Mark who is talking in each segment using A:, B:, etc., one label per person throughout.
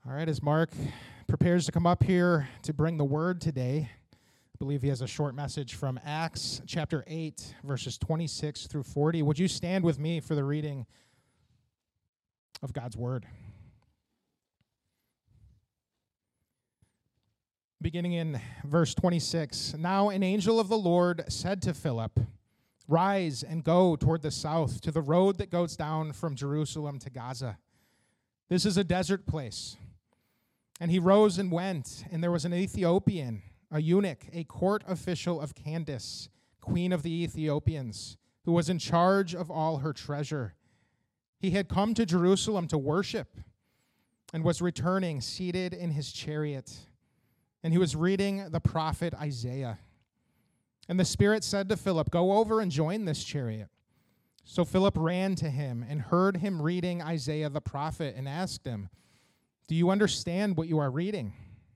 A: All right, as Mark prepares to come up here to bring the word today, I believe he has a short message from Acts chapter 8, verses 26 through 40. Would you stand with me for the reading of God's word? Beginning in verse 26, "Now an angel of the Lord said to Philip, 'Rise and go toward the south to the road that goes down from Jerusalem to Gaza. This is a desert place.' And he rose and went, and there was an Ethiopian, a eunuch, a court official of Candace, queen of the Ethiopians, who was in charge of all her treasure. He had come to Jerusalem to worship and was returning seated in his chariot. And he was reading the prophet Isaiah. And the Spirit said to Philip, 'Go over and join this chariot.' So Philip ran to him and heard him reading Isaiah the prophet and asked him, 'Do you understand what you are reading?'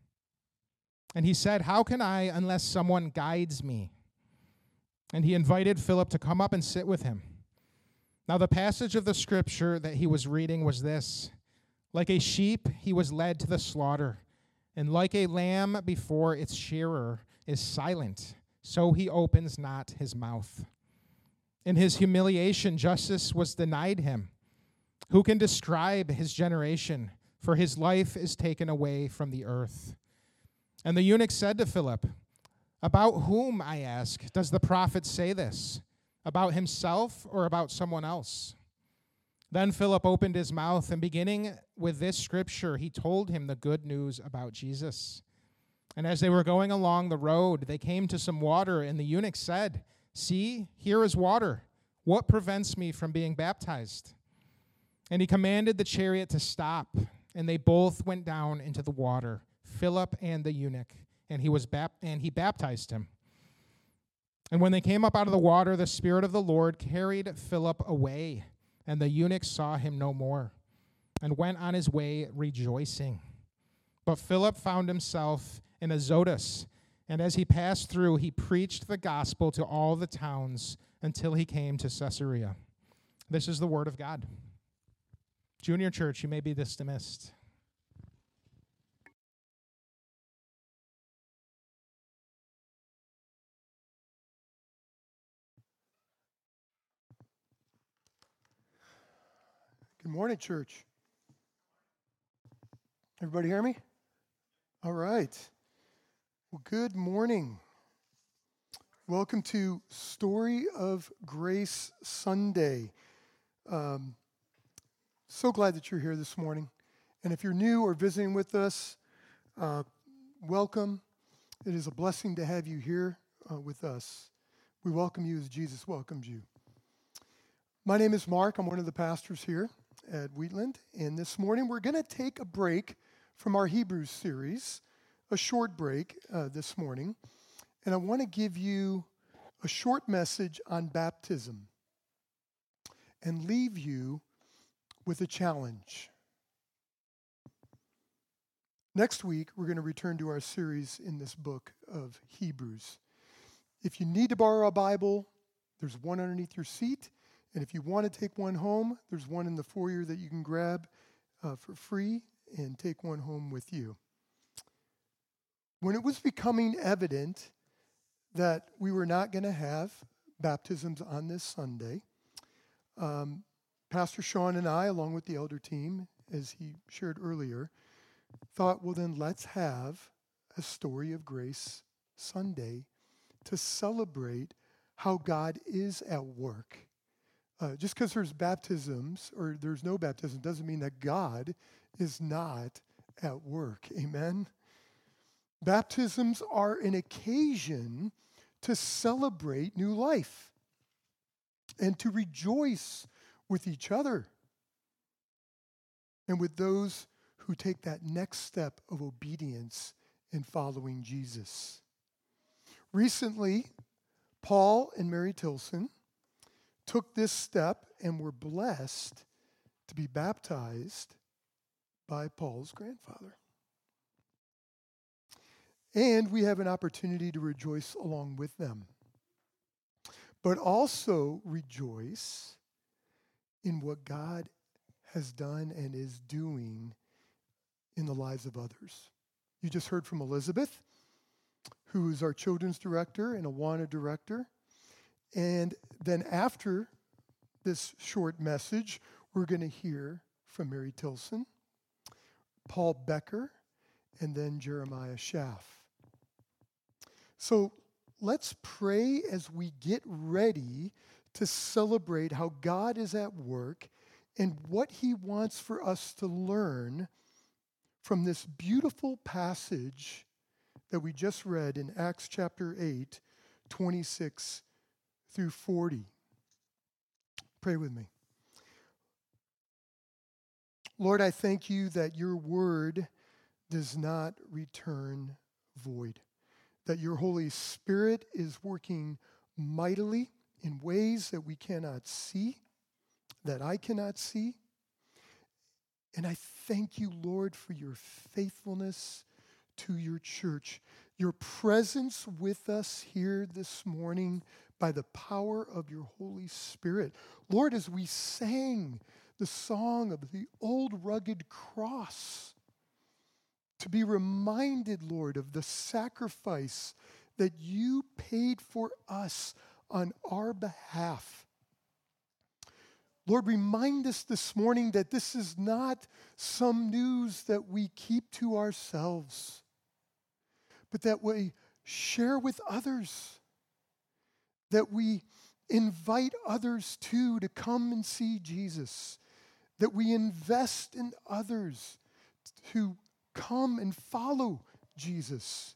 A: And he said, 'How can I unless someone guides me?' And he invited Philip to come up and sit with him. Now the passage of the scripture that he was reading was this: 'Like a sheep he was led to the slaughter, and like a lamb before its shearer is silent, so he opens not his mouth. In his humiliation justice was denied him. Who can describe his generation? For his life is taken away from the earth.' And the eunuch said to Philip, 'About whom, I ask, does the prophet say this? About himself or about someone else?' Then Philip opened his mouth, and beginning with this scripture, he told him the good news about Jesus. And as they were going along the road, they came to some water, and the eunuch said, 'See, here is water. What prevents me from being baptized?' And he commanded the chariot to stop, and they both went down into the water, Philip and the eunuch, and he baptized him. And when they came up out of the water, the Spirit of the Lord carried Philip away, and the eunuch saw him no more, and went on his way rejoicing. But Philip found himself in Azotus, and as he passed through, he preached the gospel to all the towns until he came to Caesarea." This is the word of God. Junior Church, you may be dismissed.
B: Good morning, church. Everybody hear me? All right. Well, good morning. Welcome to Story of Grace Sunday. So glad that you're here this morning. And if you're new or visiting with us, welcome. It is a blessing to have you here with us. We welcome you as Jesus welcomes you. My name is Mark. I'm one of the pastors here at Wheatland. And this morning we're going to take a break from our Hebrews series, a short break this morning. And I want to give you a short message on baptism and leave you with a challenge. Next week, we're going to return to our series in this book of Hebrews. If you need to borrow a Bible, there's one underneath your seat. And if you want to take one home, there's one in the foyer that you can grab for free and take one home with you. When it was becoming evident that we were not going to have baptisms on this Sunday, Pastor Sean and I, along with the elder team, as he shared earlier, thought, well, then let's have a Story of Grace Sunday to celebrate how God is at work. Just because there's baptisms or there's no baptism doesn't mean that God is not at work. Amen? Baptisms are an occasion to celebrate new life and to rejoice with each other and with those who take that next step of obedience in following Jesus. Recently, Paul and Mary Tilson took this step and were blessed to be baptized by Paul's grandfather. And we have an opportunity to rejoice along with them, but also rejoice in what God has done and is doing in the lives of others. You just heard from Elizabeth, who is our children's director and Awana director. And then after this short message, we're going to hear from Mary Tilson, Paul Becker, and then Jeremiah Schaff. So let's pray as we get ready to celebrate how God is at work and what he wants for us to learn from this beautiful passage that we just read in Acts chapter 8, 26 through 40. Pray with me. Lord, I thank you that your word does not return void, that your Holy Spirit is working mightily in ways that we cannot see, that I cannot see. And I thank you, Lord, for your faithfulness to your church, your presence with us here this morning by the power of your Holy Spirit. Lord, as we sang the song of the old rugged cross, to be reminded, Lord, of the sacrifice that you paid for us on our behalf. Lord, remind us this morning that this is not some news that we keep to ourselves, but that we share with others, that we invite others to come and see Jesus, that we invest in others to come and follow Jesus,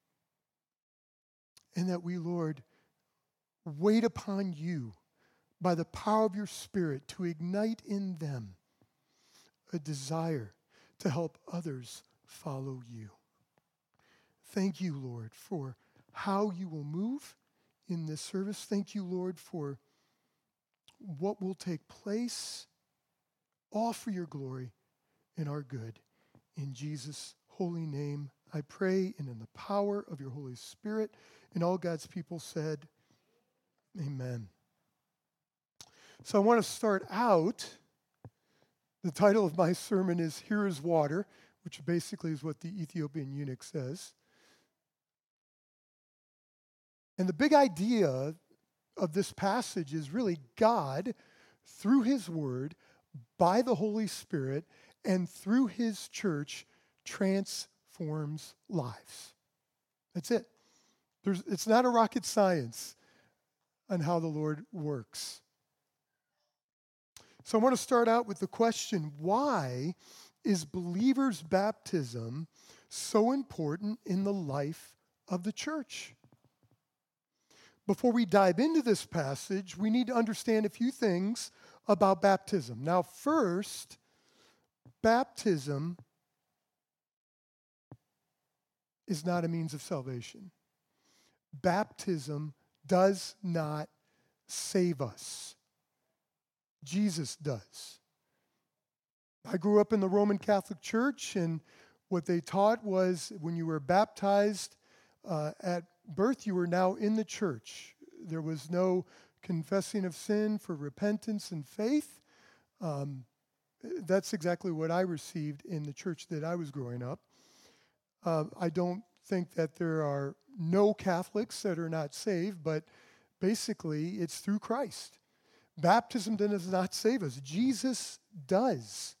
B: and that we, Lord, wait upon you by the power of your Spirit to ignite in them a desire to help others follow you. Thank you, Lord, for how you will move in this service. Thank you, Lord, for what will take place, all for your glory and our good. In Jesus' holy name, I pray, and in the power of your Holy Spirit, and all God's people said, amen. So I want to start out, the title of my sermon is Here is Water, which basically is what the Ethiopian eunuch says. And the big idea of this passage is really God, through his word, by the Holy Spirit, and through his church, transforms lives. That's it. It's not a rocket science on how the Lord works. So I want to start out with the question, why is believers' baptism so important in the life of the church? Before we dive into this passage, we need to understand a few things about baptism. Now, first, baptism is not a means of salvation. Baptism does not save us. Jesus does. I grew up in the Roman Catholic Church, and what they taught was when you were baptized at birth, you were now in the church. There was no confessing of sin for repentance and faith. That's exactly what I received in the church that I was growing up. I don't think that there are no Catholics that are not saved, but basically it's through Christ. Baptism does not save us. Jesus does.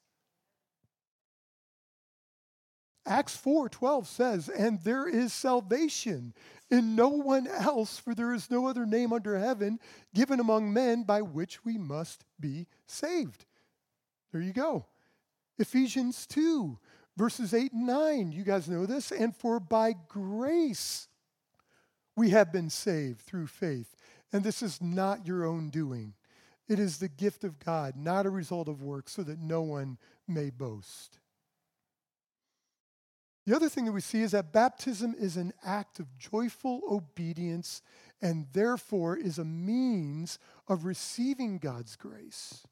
B: Acts 4:12 says, and there is salvation in no one else, for there is no other name under heaven given among men by which we must be saved. There you go. Ephesians 2, verses 8 and 9. You guys know this. And for by grace we have been saved through faith. And this is not your own doing. It is the gift of God, not a result of works, so that no one may boast. The other thing that we see is that baptism is an act of joyful obedience and therefore is a means of receiving God's grace.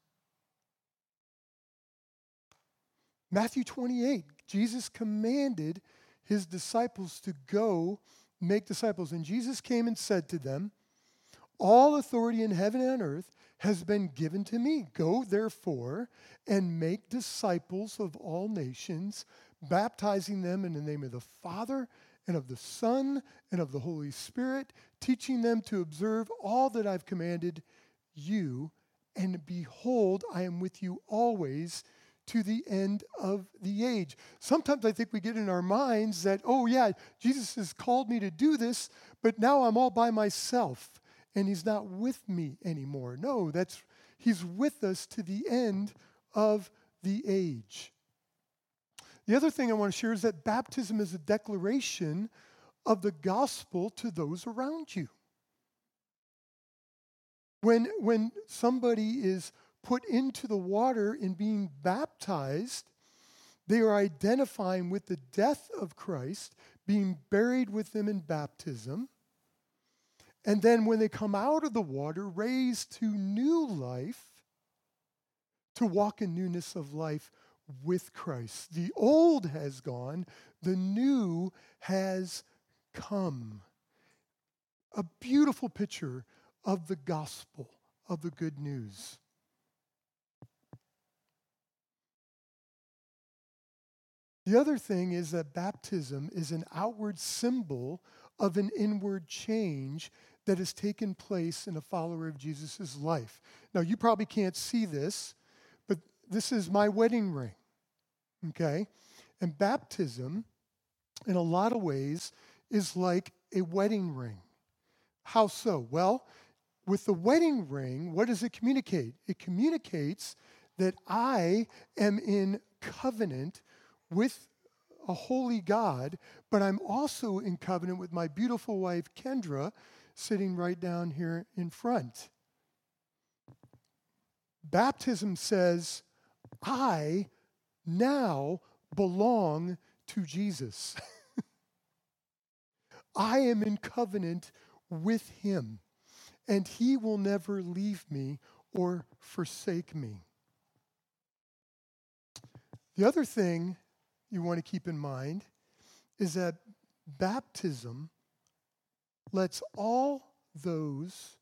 B: Matthew 28, Jesus commanded his disciples to go make disciples. And Jesus came and said to them, all authority in heaven and on earth has been given to me. Go, therefore, and make disciples of all nations, baptizing them in the name of the Father and of the Son and of the Holy Spirit, teaching them to observe all that I've commanded you. And behold, I am with you always to the end of the age. Sometimes I think we get in our minds that, oh yeah, Jesus has called me to do this, but now I'm all by myself and he's not with me anymore. No, he's with us to the end of the age. The other thing I want to share is that baptism is a declaration of the gospel to those around you. When somebody is put into the water and being baptized, they are identifying with the death of Christ, being buried with him in baptism, and then when they come out of the water, raised to new life, to walk in newness of life with Christ. The old has gone, the new has come. A beautiful picture of the gospel, of the good news. The other thing is that baptism is an outward symbol of an inward change that has taken place in a follower of Jesus' life. Now, you probably can't see this, but this is my wedding ring, okay? And baptism, in a lot of ways, is like a wedding ring. How so? Well, with the wedding ring, what does it communicate? It communicates that I am in covenant with a holy God, but I'm also in covenant with my beautiful wife, Kendra, sitting right down here in front. Baptism says, I now belong to Jesus. I am in covenant with him, and he will never leave me or forsake me. The other thing you want to keep in mind is that baptism lets all those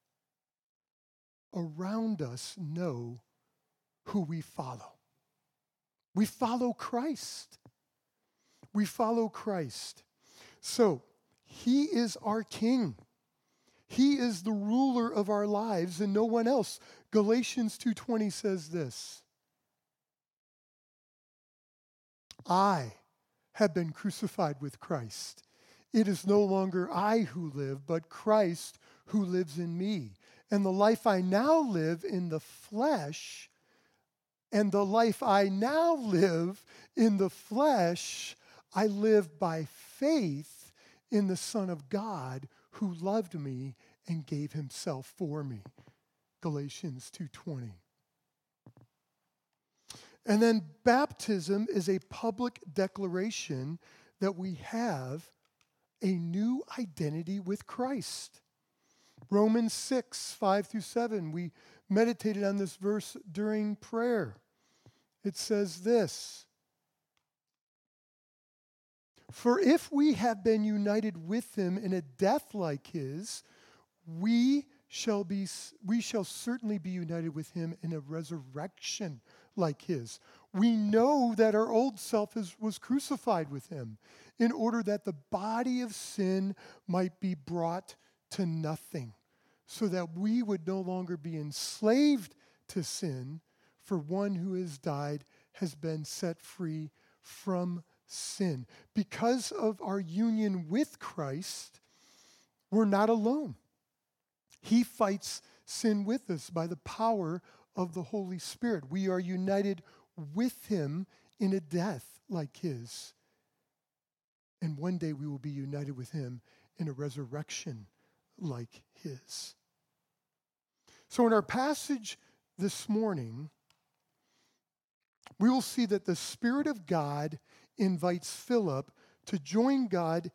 B: around us know who we follow. We follow Christ. We follow Christ. So, he is our king. He is the ruler of our lives and no one else. Galatians 2:20 says this, I have been crucified with Christ. It is no longer I who live, but Christ who lives in me. And the life I now live in the flesh, and the life I now live in the flesh, I live by faith in the Son of God who loved me and gave himself for me. Galatians 2:20. And then baptism is a public declaration that we have a new identity with Christ. Romans 6:5-7, we meditated on this verse during prayer. It says this, for if we have been united with him in a death like his, we shall certainly be united with him in a resurrection like his. We know that our old self was crucified with him in order that the body of sin might be brought to nothing, so that we would no longer be enslaved to sin, for one who has died has been set free from sin. Because of our union with Christ, we're not alone. He fights sin with us by the power of the Holy Spirit. We are united with him in a death like his. And one day we will be united with him in a resurrection like his. So in our passage this morning, we will see that the Spirit of God invites Philip to join God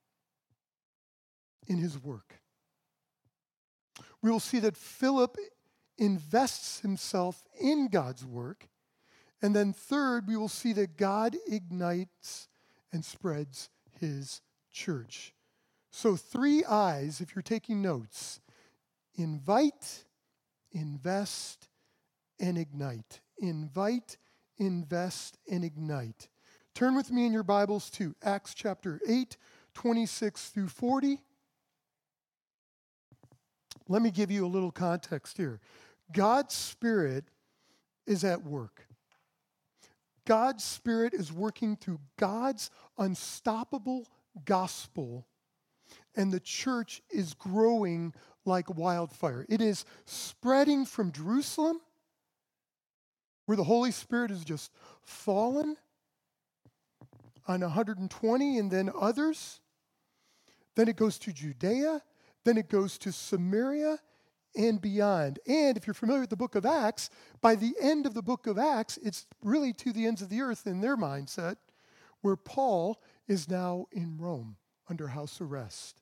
B: in his work. We will see that Philip invests himself in God's work. And then third, we will see that God ignites and spreads his church. So 3 I's, if you're taking notes: invite, invest, and ignite. Invite, invest, and ignite. Turn with me in your Bibles to Acts chapter 8, 26 through 40. Let me give you a little context here. God's Spirit is at work. God's Spirit is working through God's unstoppable gospel, and the church is growing like wildfire. It is spreading from Jerusalem, where the Holy Spirit has just fallen on 120 and then others. Then it goes to Judea. Then it goes to Samaria and beyond. And if you're familiar with the book of Acts, by the end of the book of Acts, it's really to the ends of the earth in their mindset, where Paul is now in Rome under house arrest.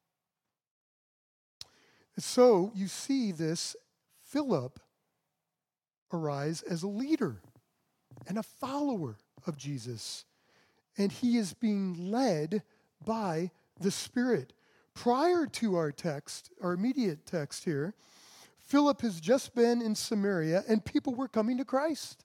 B: So you see this Philip arise as a leader and a follower of Jesus. And he is being led by the Spirit. Prior to our text, our immediate text here, Philip has just been in Samaria and people were coming to Christ.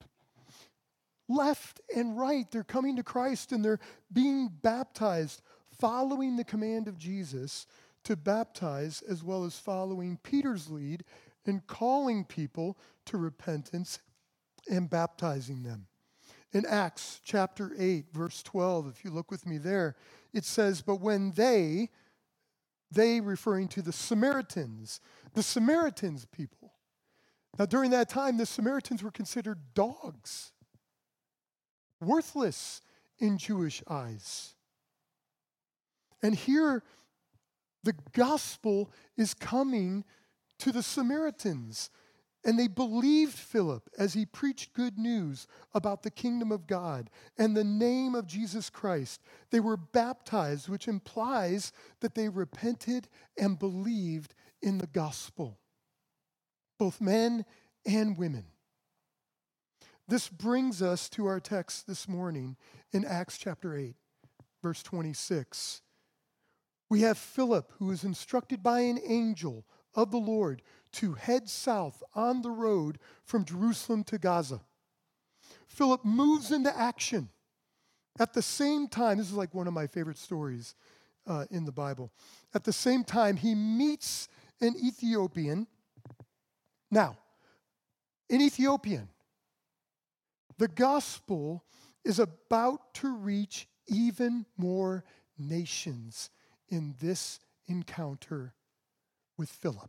B: Left and right, they're coming to Christ and they're being baptized, following the command of Jesus to baptize, as well as following Peter's lead in calling people to repentance and baptizing them. In Acts chapter 8, verse 12, if you look with me there, it says, but when they referring to the Samaritans people. Now during that time, the Samaritans were considered dogs, worthless in Jewish eyes. And here, the gospel is coming to the Samaritans. And they believed Philip as he preached good news about the kingdom of God and the name of Jesus Christ. They were baptized, which implies that they repented and believed in the gospel, both men and women. This brings us to our text this morning in Acts chapter 8, verse 26. We have Philip, who is instructed by an angel of the Lord to head south on the road from Jerusalem to Gaza. Philip moves into action. At the same time, this is like one of my favorite stories in the Bible. At the same time, he meets an Ethiopian. Now, in Ethiopian, the gospel is about to reach even more nations in this encounter with Philip.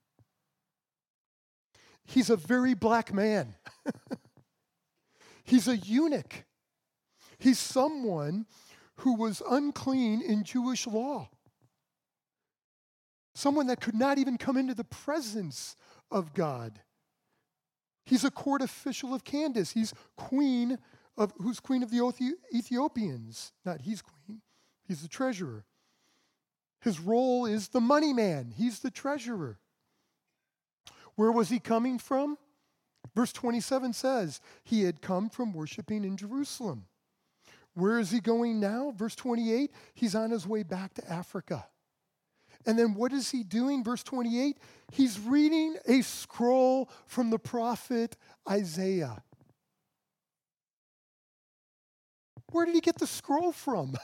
B: He's a very black man. He's a eunuch. He's someone who was unclean in Jewish law. Someone that could not even come into the presence of God. He's a court official of Candace. Who's queen of the Ethiopians. Not he's queen. He's the treasurer. His role is the money man. He's the treasurer. Where was he coming from? Verse 27 says, he had come from worshiping in Jerusalem. Where is he going now? Verse 28, he's on his way back to Africa. And then what is he doing? Verse 28, he's reading a scroll from the prophet Isaiah. Where did he get the scroll from?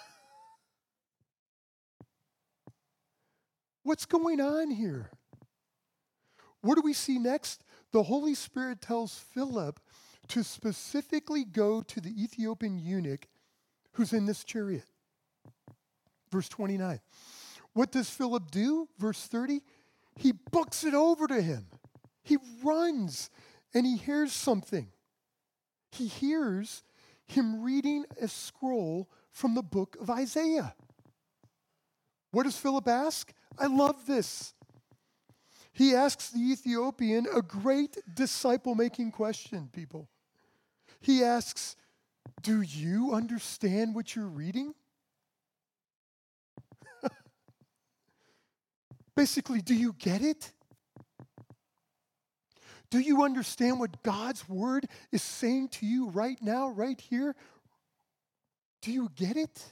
B: What's going on here? What do we see next? The Holy Spirit tells Philip to specifically go to the Ethiopian eunuch who's in this chariot. Verse 29. What does Philip do? Verse 30. He books it over to him. He runs and he hears something. He hears him reading a scroll from the book of Isaiah. What does Philip ask? I love this. He asks the Ethiopian a great disciple-making question, people. He asks, do you understand what you're reading? Basically, do you get it? Do you understand what God's word is saying to you right now, right here? Do you get it?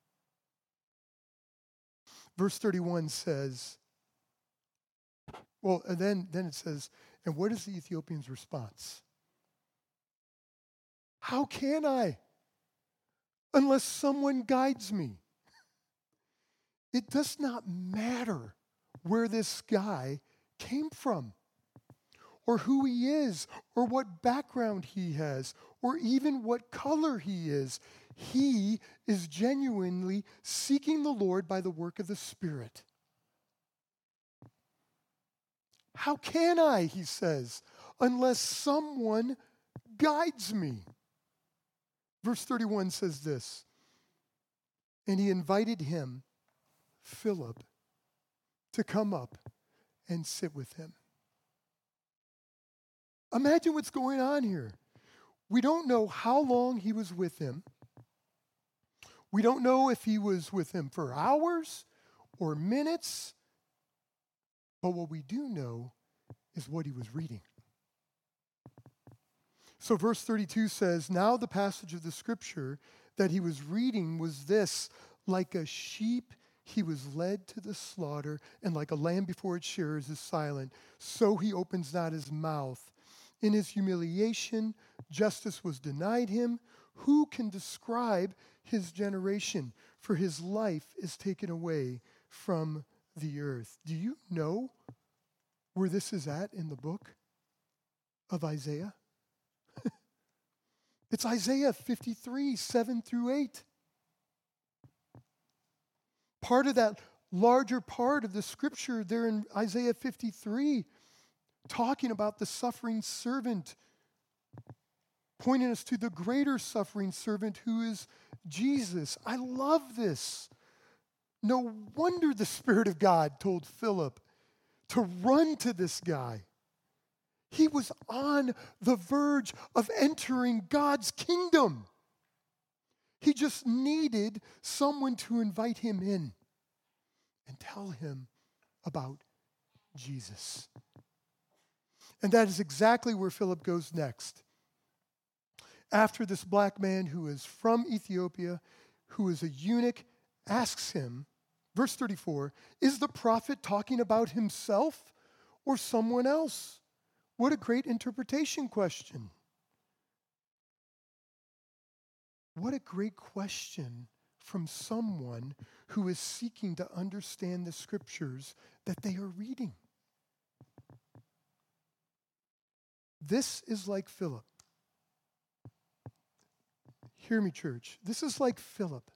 B: Verse 31 says, well, and then it says, and what is the Ethiopian's response? How can I? unless someone guides me. It does not matter where this guy came from, or who he is, or what background he has, or even what color he is. He is genuinely seeking the Lord by the work of the Spirit. How can I, he says, unless someone guides me? Verse 31 says this, and he invited him, Philip, to come up and sit with him. Imagine what's going on here. We don't know how long he was with him. We don't know if he was with him for hours or minutes. But what we do know is what he was reading. So verse 32 says, now the passage of the scripture that he was reading was this: like a sheep he was led to the slaughter, and like a lamb before its shearers is silent, so he opens not his mouth. In his humiliation, justice was denied him. Who can describe his generation? For his life is taken away from the earth. Do you know where this is at in the book of Isaiah? It's Isaiah 53, 7 through 8. Part of that larger part of the scripture there in Isaiah 53, talking about the suffering servant, pointing us to the greater suffering servant who is Jesus. I love this. No wonder the Spirit of God told Philip to run to this guy. He was on the verge of entering God's kingdom. He just needed someone to invite him in and tell him about Jesus. And that is exactly where Philip goes next. After this black man who is from Ethiopia, who is a eunuch, asks him, verse 34, is the prophet talking about himself or someone else? What a great interpretation question. What a great question from someone who is seeking to understand the scriptures that they are reading. This is like Philip. Hear me, church. This is like Philip,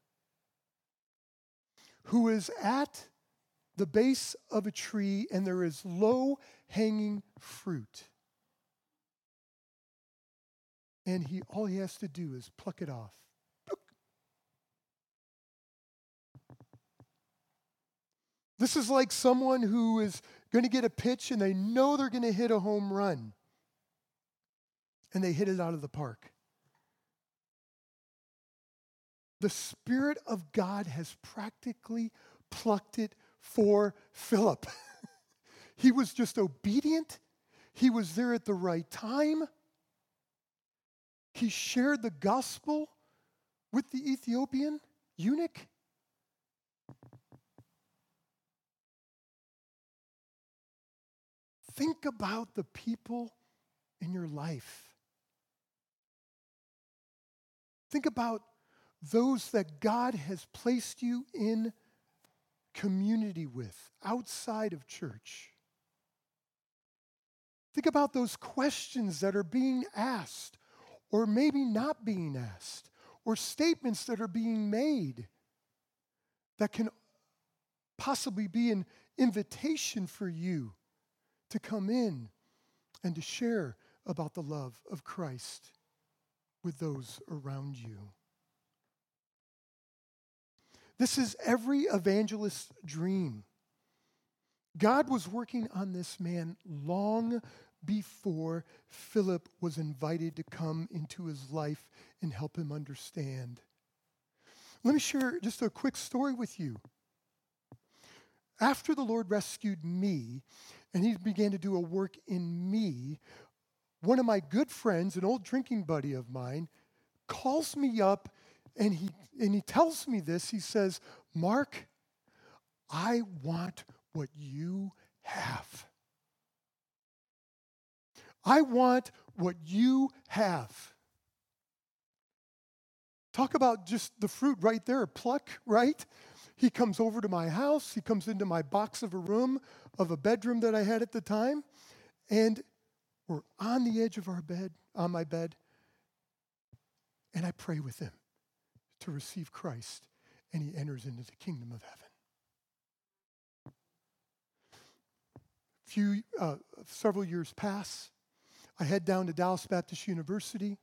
B: who is at the base of a tree and there is low-hanging fruit. And all he has to do is pluck it off. This is like someone who is going to get a pitch and they know they're going to hit a home run. And they hit it out of the park. The Spirit of God has practically plucked it for Philip. He was just obedient. He was there at the right time. He shared the gospel with the Ethiopian eunuch. Think about the people in your life. Think about those that God has placed you in community with outside of church. Think about those questions that are being asked or maybe not being asked, or statements that are being made that can possibly be an invitation for you to come in and to share about the love of Christ with those around you. This is every evangelist's dream. God was working on this man long before Philip was invited to come into his life and help him understand. Let me share just a quick story with you. After the Lord rescued me and he began to do a work in me, one of my good friends, an old drinking buddy of mine, calls me up and he tells me this. He says, Mark, I want what you have. I want what you have. Talk about just the fruit right there, pluck, right? He comes over to my house. He comes into my box of a bedroom that I had at the time. And we're on the edge of on my bed. And I pray with him to receive Christ. And he enters into the kingdom of heaven. Several years pass. I head down to Dallas Baptist University.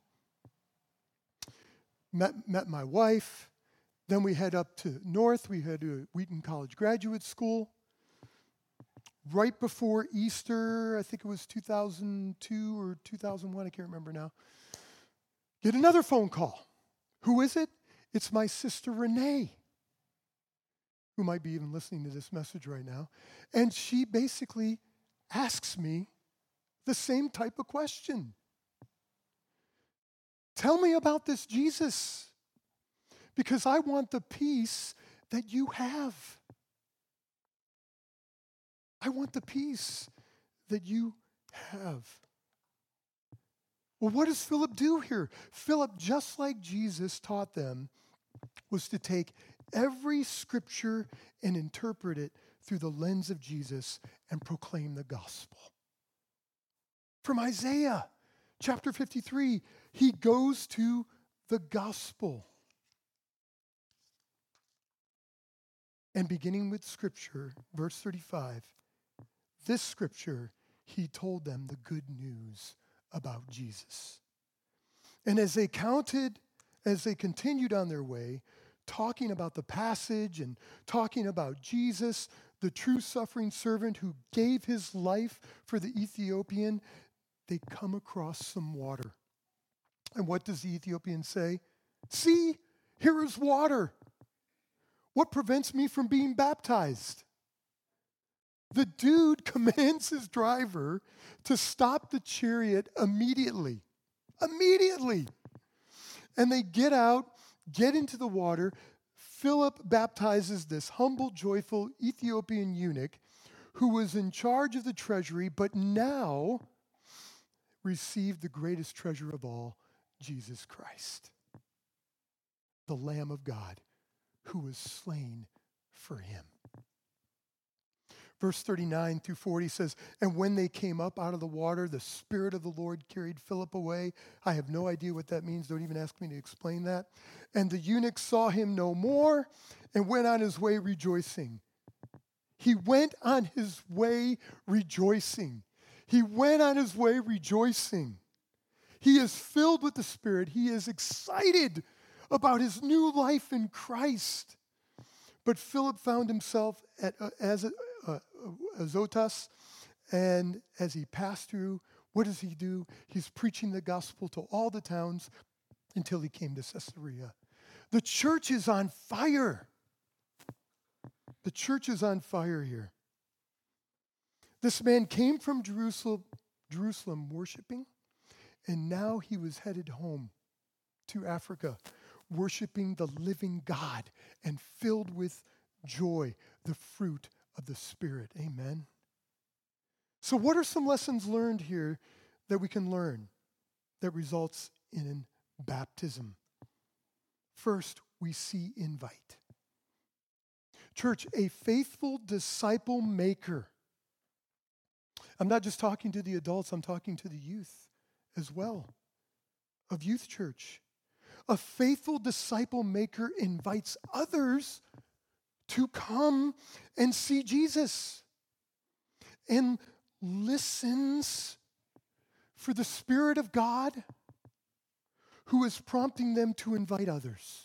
B: Met my wife. Then we head up to north. We head to Wheaton College Graduate School. Right before Easter, I think it was 2002 or 2001, I can't remember now, get another phone call. Who is it? It's my sister Renee, who might be even listening to this message right now. And she basically asks me the same type of question. Tell me about this Jesus, because I want the peace that you have. I want the peace that you have. Well, what does Philip do here? Philip, just like Jesus taught them, was to take every scripture and interpret it through the lens of Jesus and proclaim the gospel. From Isaiah chapter 53, he goes to the gospel. And beginning with scripture, verse 35, this scripture, he told them the good news about Jesus. And as they continued on their way, talking about the passage and talking about Jesus, the true suffering servant who gave his life for the Ethiopian, they come across some water. And what does the Ethiopian say? See, here is water. What prevents me from being baptized? The dude commands his driver to stop the chariot immediately. Immediately. And they get out, get into the water. Philip baptizes this humble, joyful Ethiopian eunuch who was in charge of the treasury, but now received the greatest treasure of all, Jesus Christ, the Lamb of God, who was slain for him. Verse 39 through 40 says, and when they came up out of the water, the Spirit of the Lord carried Philip away. I have no idea what that means. Don't even ask me to explain that. And the eunuch saw him no more and went on his way rejoicing. He went on his way rejoicing. He went on his way rejoicing. He is filled with the Spirit. He is excited about his new life in Christ. But Philip found himself at Azotus, and as he passed through, what does he do? He's preaching the gospel to all the towns until he came to Caesarea. The church is on fire. The church is on fire here. This man came from Jerusalem worshiping, and now he was headed home to Africa, worshiping the living God and filled with joy, the fruit of the Spirit. Amen. So what are some lessons learned here that we can learn that results in baptism? First, we see invite. Church, a faithful disciple maker. I'm not just talking to the adults, I'm talking to the youth as well, of Youth Church. A faithful disciple maker invites others to come and see Jesus and listens for the Spirit of God who is prompting them to invite others.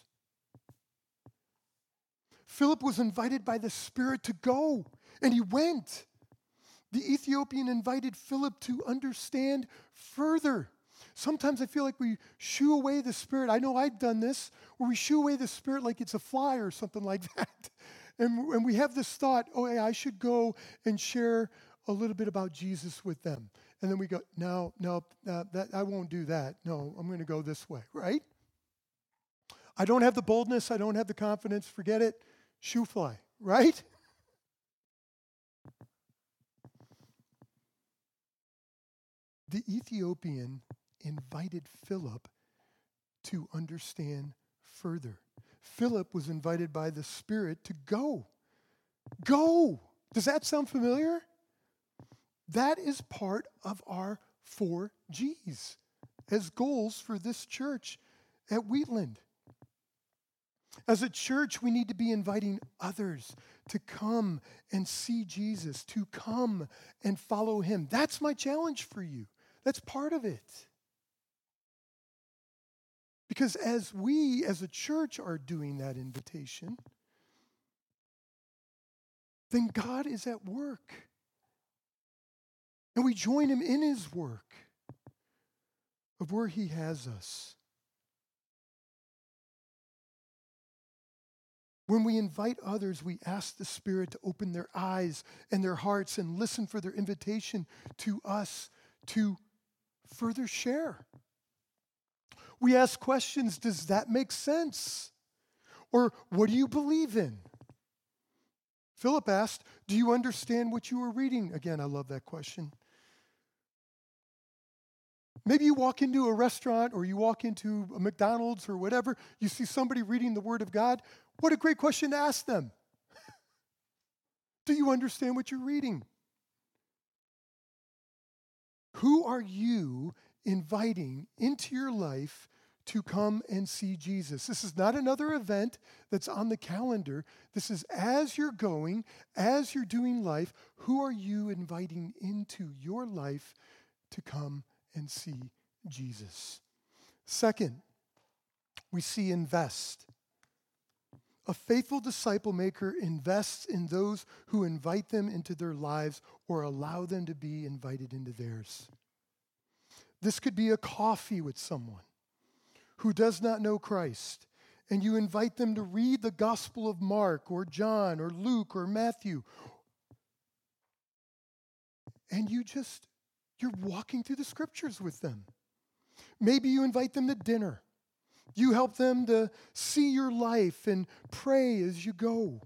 B: Philip was invited by the Spirit to go, and he went. The Ethiopian invited Philip to understand further. Sometimes I feel like we shoo away the Spirit. I know I've done this, where we shoo away the Spirit like it's a fly or something like that. And we have this thought, oh, yeah, I should go and share a little bit about Jesus with them. And then we go, no, I won't do that. No, I'm going to go this way, right? I don't have the boldness. I don't have the confidence. Forget it. Shoo fly, right? The Ethiopian invited Philip to understand further. Philip was invited by the Spirit to go. Go! Does that sound familiar? That is part of our 4 G's as goals for this church at Wheatland. As a church, we need to be inviting others to come and see Jesus, to come and follow him. That's my challenge for you. That's part of it. Because as we, as a church, are doing that invitation, then God is at work. And we join him in his work of where he has us. When we invite others, we ask the Spirit to open their eyes and their hearts and listen for their invitation to us to further share. We ask questions, does that make sense? Or what do you believe in? Philip asked, do you understand what you are reading? Again, I love that question. Maybe you walk into a restaurant or you walk into a McDonald's or whatever, you see somebody reading the Word of God. What a great question to ask them. Do you understand what you're reading? Who are you inviting into your life to come and see Jesus? This is not another event that's on the calendar. This is as you're going, as you're doing life, who are you inviting into your life to come and see Jesus? Second, we see invest. A faithful disciple maker invests in those who invite them into their lives or allow them to be invited into theirs. This could be a coffee with someone who does not know Christ, and you invite them to read the Gospel of Mark or John or Luke or Matthew. And you're walking through the scriptures with them. Maybe you invite them to dinner. You help them to see your life and pray as you go.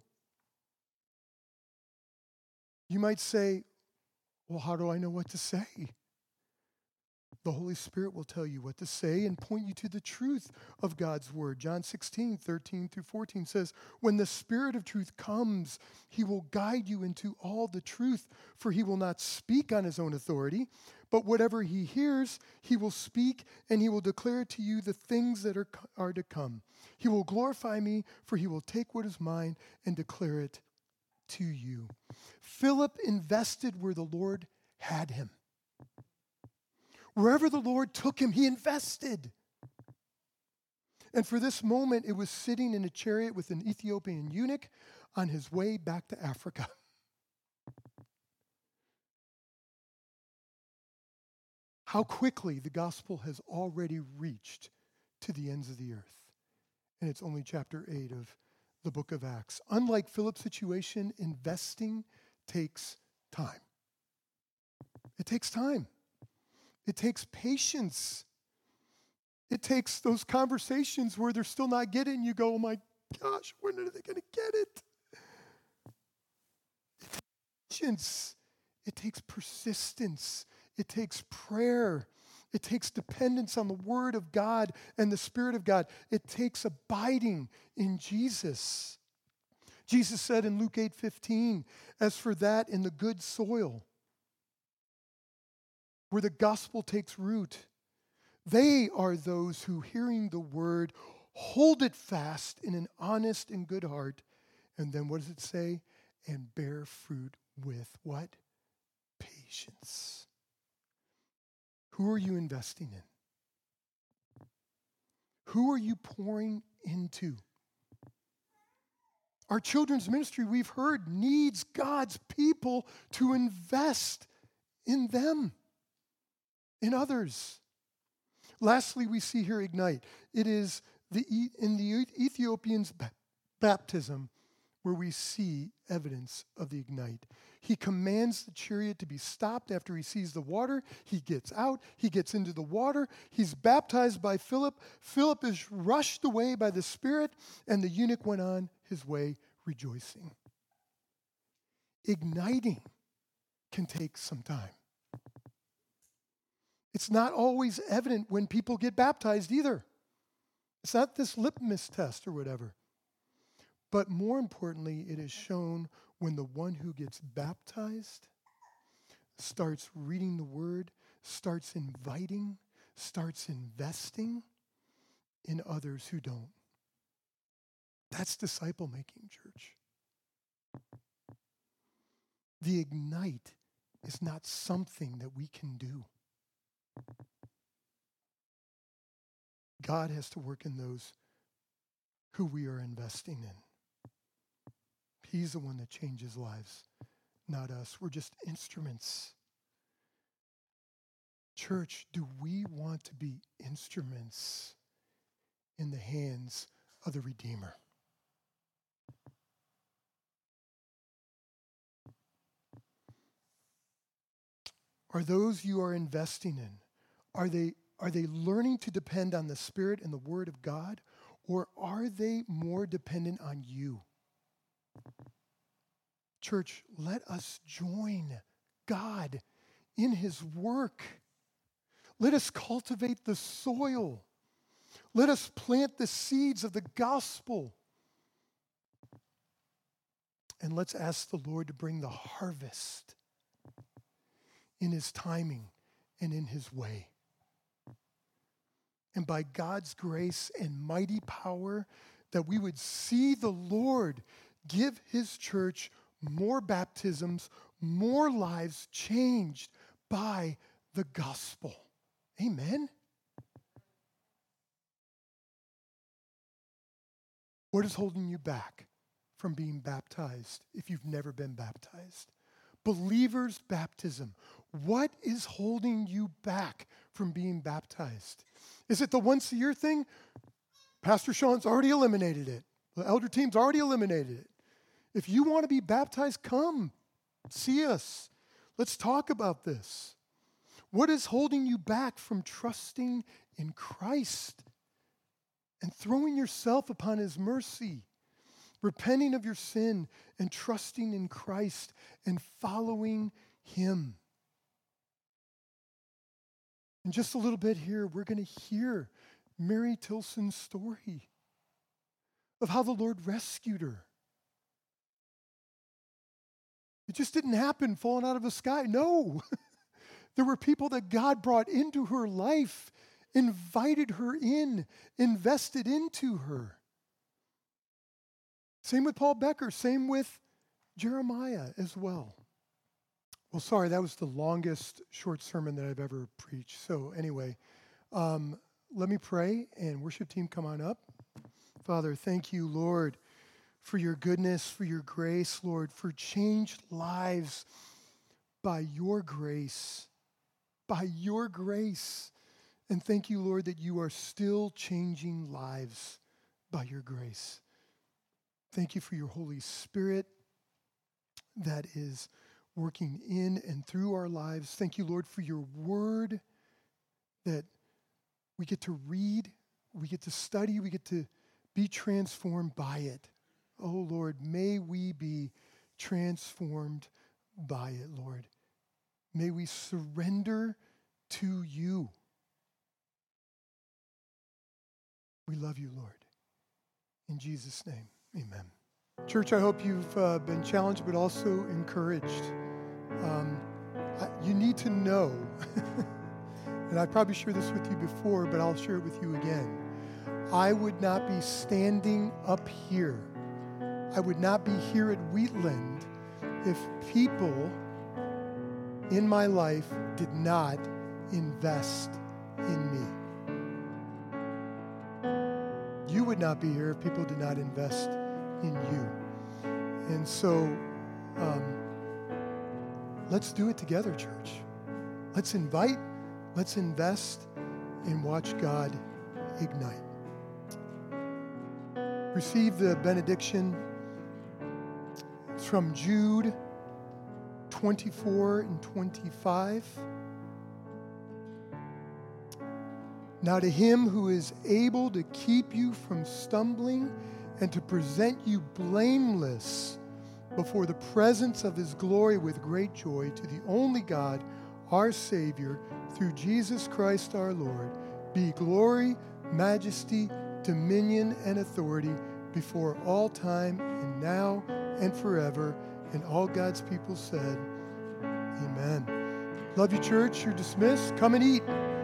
B: You might say, well, how do I know what to say? The Holy Spirit will tell you what to say and point you to the truth of God's word. John 16:13-14 says, when the Spirit of truth comes, he will guide you into all the truth, for he will not speak on his own authority, but whatever he hears, he will speak, and he will declare to you the things that are to come. He will glorify me, for he will take what is mine and declare it to you. Philip invested where the Lord had him. Wherever the Lord took him, he invested. And for this moment, it was sitting in a chariot with an Ethiopian eunuch on his way back to Africa. How quickly the gospel has already reached to the ends of the earth. And it's only chapter 8 of the book of Acts. Unlike Philip's situation, investing takes time. It takes time. It takes patience. It takes those conversations where they're still not getting it, and you go, oh my gosh, when are they going to get it? It takes patience. It takes persistence. It takes prayer. It takes dependence on the Word of God and the Spirit of God. It takes abiding in Jesus. Jesus said in Luke 8:15, as for that in the good soil, where the gospel takes root, they are those who, hearing the word, hold it fast in an honest and good heart. And then what does it say? And bear fruit with what? Patience. Who are you investing in? Who are you pouring into? Our children's ministry, we've heard, needs God's people to invest in them, in others. Lastly, we see here Ignite. It is in the Ethiopian's baptism where we see evidence of the Ignite. He commands the chariot to be stopped after he sees the water. He gets out. He gets into the water. He's baptized by Philip. Philip is rushed away by the Spirit, and the eunuch went on his way rejoicing. Igniting can take some time. It's not always evident when people get baptized either. It's not this litmus test or whatever. But more importantly, it is shown when the one who gets baptized starts reading the word, starts inviting, starts investing in others who don't. That's disciple making, church. The ignite is not something that we can do. God has to work in those who we are investing in. He's the one that changes lives, not us. We're just instruments. Church, do we want to be instruments in the hands of the Redeemer? Are those you are investing in, are they learning to depend on the Spirit and the Word of God, or are they more dependent on you? Church, let us join God in His work. Let us cultivate the soil. Let us plant the seeds of the gospel. And let's ask the Lord to bring the harvest in His timing and in His way. And by God's grace and mighty power, that we would see the Lord give His church more baptisms, more lives changed by the gospel. Amen? What is holding you back from being baptized if you've never been baptized? Believer's baptism. What is holding you back from being baptized? Is it the once a year thing? Pastor Sean's already eliminated it. The elder team's already eliminated it. If you want to be baptized, come. See us. Let's talk about this. What is holding you back from trusting in Christ and throwing yourself upon His mercy, repenting of your sin and trusting in Christ and following Him? In just a little bit here, we're going to hear Mary Tilson's story of how the Lord rescued her. It just didn't happen falling out of the sky. No. There were people that God brought into her life, invited her in, invested into her. Same with Paul Becker, same with Jeremiah as well. Well, sorry, that was the longest short sermon that I've ever preached. So anyway, let me pray, and worship team, come on up. Father, thank you, Lord, for your goodness, for your grace, Lord, for changed lives by your grace. By your grace. And thank you, Lord, that you are still changing lives by your grace. Thank you for your Holy Spirit that is working in and through our lives. Thank you, Lord, for your word that we get to read, we get to study, we get to be transformed by it. Oh, Lord, may we be transformed by it, Lord. May we surrender to you. We love you, Lord. In Jesus' name, amen. Church, I hope you've been challenged, but also encouraged. You need to know, and I probably shared this with you before, but I'll share it with you again. I would not be standing up here. I would not be here at Wheatland if people in my life did not invest in me. You would not be here if people did not invest in you. And so, let's do it together, church. Let's invite, let's invest, and watch God ignite. Receive the benediction. It's from Jude 24 and 25. Now to him who is able to keep you from stumbling and to present you blameless before the presence of his glory with great joy, to the only God, our Savior, through Jesus Christ our Lord, be glory, majesty, dominion, and authority before all time and now and forever. And all God's people said, amen. Love you, church. You're dismissed. Come and eat.